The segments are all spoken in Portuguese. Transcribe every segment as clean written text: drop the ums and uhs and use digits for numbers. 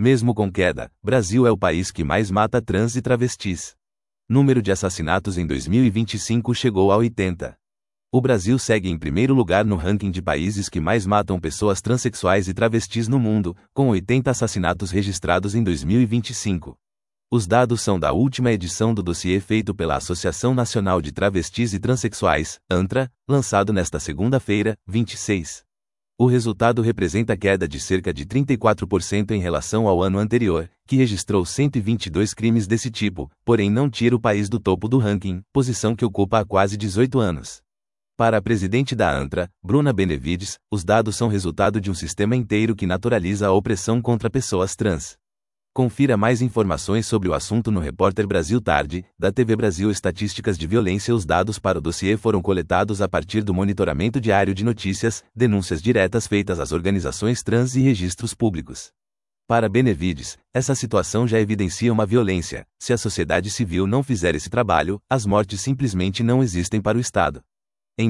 Mesmo com queda, Brasil é o país que mais mata trans e travestis. Número de assassinatos em 2025 chegou a 80. O Brasil segue em primeiro lugar no ranking de países que mais matam pessoas transexuais e travestis no mundo, com 80 assassinatos registrados em 2025. Os dados são da última edição do dossiê feito pela Associação Nacional de Travestis e Transsexuais, ANTRA, lançado nesta segunda-feira, 26. O resultado representa queda de cerca de 34% em relação ao ano anterior, que registrou 122 crimes desse tipo, porém não tira o país do topo do ranking, posição que ocupa há quase 18 anos. Para a presidente da ANTRA, Bruna Benevides, os dados são resultado de um sistema inteiro que naturaliza a opressão contra pessoas trans. Confira mais informações sobre o assunto no Repórter Brasil Tarde, da TV Brasil. Estatísticas de violência. Os dados para o dossiê foram coletados a partir do monitoramento diário de notícias, denúncias diretas feitas às organizações trans e registros públicos. Para Benevides, essa situação já evidencia uma violência. Se a sociedade civil não fizer esse trabalho, as mortes simplesmente não existem para o Estado. Em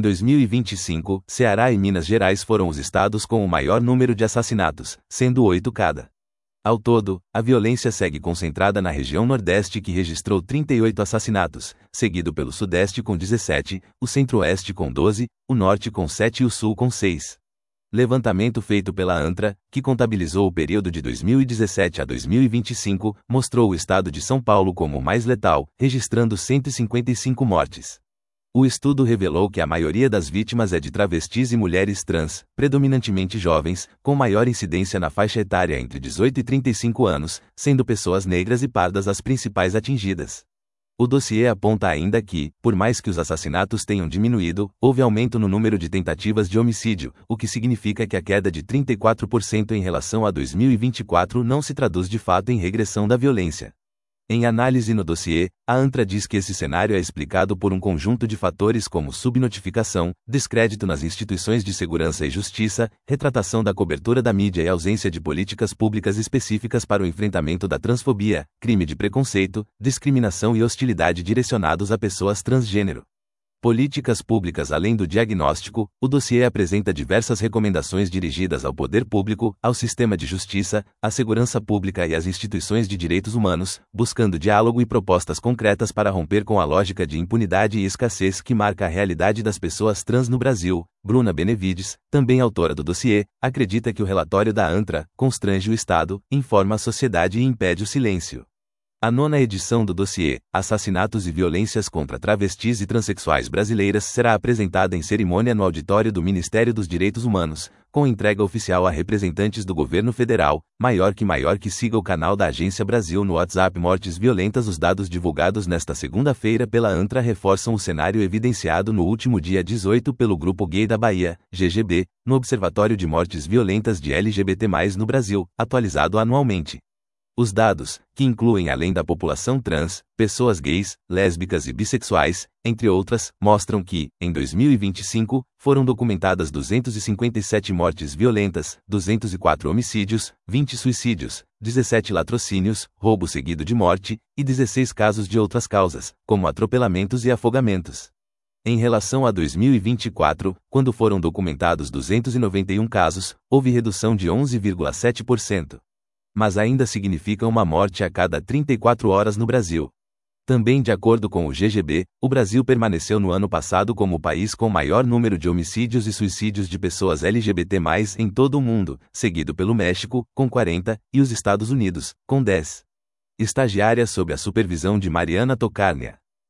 2025, Ceará e Minas Gerais foram os estados com o maior número de assassinatos, sendo 8 cada. Ao todo, a violência segue concentrada na região Nordeste, que registrou 38 assassinatos, seguido pelo Sudeste com 17, o Centro-Oeste com 12, o Norte com 7 e o Sul com 6. Levantamento feito pela ANTRA, que contabilizou o período de 2017 a 2025, mostrou o estado de São Paulo como o mais letal, registrando 155 mortes. O estudo revelou que a maioria das vítimas é de travestis e mulheres trans, predominantemente jovens, com maior incidência na faixa etária entre 18 e 35 anos, sendo pessoas negras e pardas as principais atingidas. O dossiê aponta ainda que, por mais que os assassinatos tenham diminuído, houve aumento no número de tentativas de homicídio, o que significa que a queda de 34% em relação a 2024 não se traduz de fato em regressão da violência. Em análise no dossiê, a ANTRA diz que esse cenário é explicado por um conjunto de fatores como subnotificação, descrédito nas instituições de segurança e justiça, retratação da cobertura da mídia e ausência de políticas públicas específicas para o enfrentamento da transfobia, crime de preconceito, discriminação e hostilidade direcionados a pessoas transgênero. Políticas públicas. Além do diagnóstico, o dossiê apresenta diversas recomendações dirigidas ao poder público, ao sistema de justiça, à segurança pública e às instituições de direitos humanos, buscando diálogo e propostas concretas para romper com a lógica de impunidade e escassez que marca a realidade das pessoas trans no Brasil. Bruna Benevides, também autora do dossiê, acredita que o relatório da ANTRA constrange o Estado, informa a sociedade e impede o silêncio. A 9ª edição do dossiê, Assassinatos e Violências contra Travestis e Transsexuais Brasileiras, será apresentada em cerimônia no auditório do Ministério dos Direitos Humanos, com entrega oficial a representantes do governo federal. Maior que siga o canal da Agência Brasil no WhatsApp. Mortes violentas. Os dados divulgados nesta segunda-feira pela ANTRA reforçam o cenário evidenciado no último dia 18 pelo Grupo Gay da Bahia, GGB, no Observatório de Mortes Violentas de LGBT+, no Brasil, atualizado anualmente. Os dados, que incluem além da população trans, pessoas gays, lésbicas e bissexuais, entre outras, mostram que, em 2025, foram documentadas 257 mortes violentas, 204 homicídios, 20 suicídios, 17 latrocínios, roubo seguido de morte, e 16 casos de outras causas, como atropelamentos e afogamentos. Em relação a 2024, quando foram documentados 291 casos, houve redução de 11,7%. Mas ainda significa uma morte a cada 34 horas no Brasil. Também de acordo com o GGB, o Brasil permaneceu no ano passado como o país com maior número de homicídios e suicídios de pessoas LGBT+, em todo o mundo, seguido pelo México, com 40, e os Estados Unidos, com 10. Estagiária sob a supervisão de Mariana Tokarnia.